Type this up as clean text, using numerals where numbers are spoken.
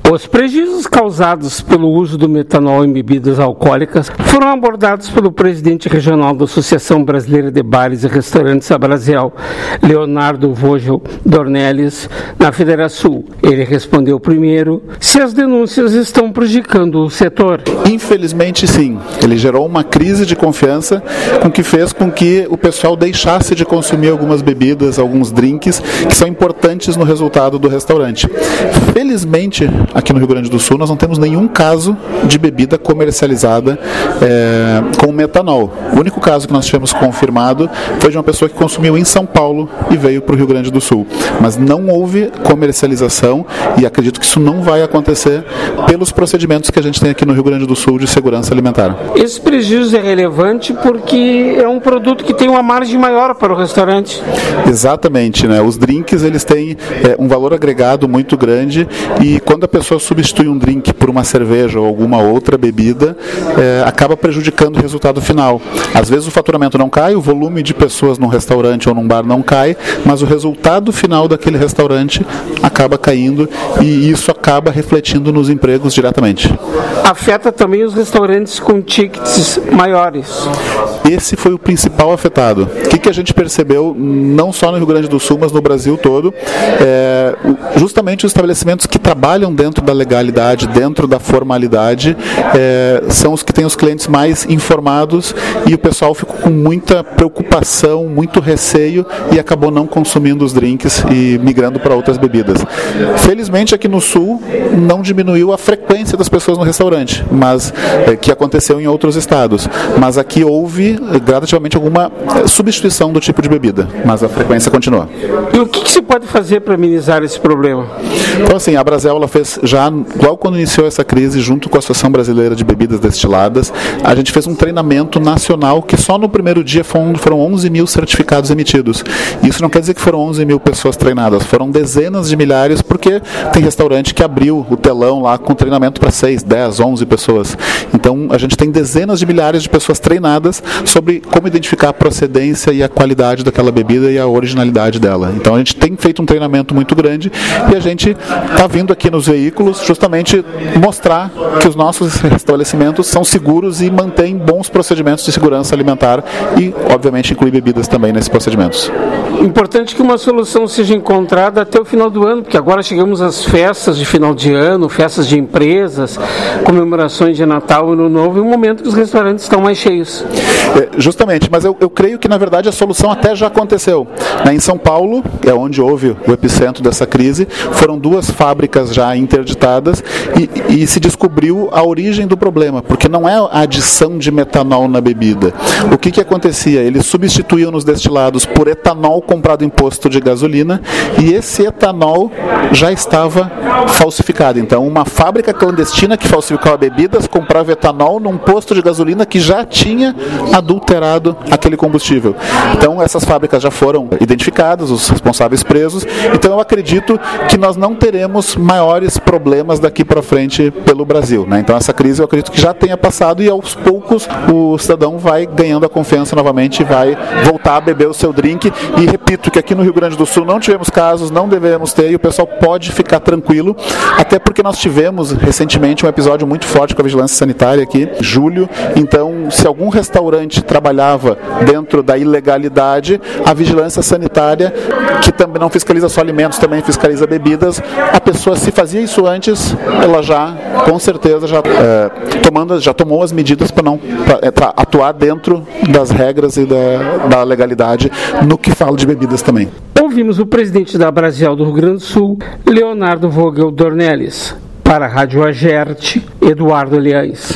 Os prejuízos causados pelo uso do metanol em bebidas alcoólicas foram abordados pelo presidente regional da Associação Brasileira de Bares e Restaurantes Abrazel, Leonardo Vogel Dornelles, na Federação. Ele respondeu primeiro se as denúncias estão prejudicando o setor. Infelizmente, sim. Ele gerou uma crise de confiança que fez com que o pessoal deixasse de consumir algumas bebidas, alguns drinks, que são importantes no resultado do restaurante. Felizmente, aqui no Rio Grande do Sul, nós não temos nenhum caso de bebida comercializada com metanol. O único caso que nós tivemos confirmado foi de uma pessoa que consumiu em São Paulo e veio para o Rio Grande do Sul. Mas não houve comercialização e acredito que isso não vai acontecer pelos procedimentos que a gente tem aqui no Rio Grande do Sul de segurança alimentar. Esse prejuízo é relevante porque é um produto que tem uma margem maior para o restaurante. Exatamente, né? Os drinks, eles têm um valor agregado muito grande e quando a pessoa substitui um drink por uma cerveja ou alguma outra bebida, acaba prejudicando o resultado final. Às vezes o faturamento não cai, o volume de pessoas num restaurante ou num bar não cai, mas o resultado final daquele restaurante acaba caindo e isso acaba refletindo nos empregos diretamente. Afeta também os restaurantes com tickets maiores. Esse foi o principal afetado. O que a gente percebeu, não só no Rio Grande do Sul, mas no Brasil todo, justamente os estabelecimentos que trabalham dentro da legalidade, dentro da formalidade, são os que têm os clientes mais informados e o pessoal ficou com muita preocupação, muito receio e acabou não consumindo os drinks e migrando para outras bebidas. Felizmente aqui no Sul não diminuiu a frequência das pessoas no restaurante, mas que aconteceu em outros estados. Mas aqui houve gradativamente alguma substituição do tipo de bebida, mas a frequência continua. E o que se pode fazer para minimizar esse problema? Então assim, a Abrazel ela fez já, logo quando iniciou essa crise, junto com a Associação Brasileira de Bebidas Destiladas, a gente fez um treinamento nacional que só no primeiro dia foram 11 mil certificados emitidos. Isso não quer dizer que foram 11 mil pessoas treinadas, foram dezenas de milhares, porque tem restaurante que abriu o telão lá com treinamento para 6, 10, 11 pessoas. Então a gente tem dezenas de milhares de pessoas treinadas sobre como identificar a procedência e a qualidade daquela bebida e a originalidade dela. Então a gente tem feito um treinamento muito grande e a gente está vindo aqui nos veículos justamente mostrar que os nossos estabelecimentos são seguros e mantêm bons procedimentos de segurança alimentar e, obviamente, inclui bebidas também nesses procedimentos. Importante que uma solução seja encontrada até o final do ano, porque agora chegamos às festas de final de ano, festas de empresas, comemorações de Natal e Ano Novo, e um momento que os restaurantes estão mais cheios. Justamente, mas eu creio que, na verdade, a solução até já aconteceu. Em São Paulo, é onde houve o epicentro dessa crise, foram 2 fábricas já interditadas e se descobriu a origem do problema, porque não é a adição de metanol na bebida. O que acontecia? Eles substituíam nos destilados por etanol comprado em posto de gasolina e esse etanol já estava falsificado. Então, uma fábrica clandestina que falsificava bebidas comprava etanol num posto de gasolina que já tinha adulterado aquele combustível. Então, essas fábricas já foram identificadas, os responsáveis presos. Então, eu acredito que nós não teremos maiores problemas daqui para frente pelo Brasil, né? Então, essa crise eu acredito que já tenha passado e aos poucos o cidadão vai ganhando a confiança novamente e vai voltar a beber o seu drink. E repito que aqui no Rio Grande do Sul não tivemos casos, não devemos ter, e o pessoal pode ficar tranquilo, até porque nós tivemos recentemente um episódio muito forte com a vigilância sanitária aqui, julho. Então, se algum restaurante trabalhava dentro da ilegalidade, a vigilância sanitária, que também não fiscaliza só alimentos, também fiscaliza bebidas, a pessoa, se fazia isso antes, ela já, com certeza, já tomou as medidas para atuar dentro das regras e da legalidade no que fala de bebidas também. Ouvimos o presidente da Abrazel do Rio Grande do Sul, Leonardo Vogel Dornelles. Para a Rádio Agerte, Eduardo Eliães.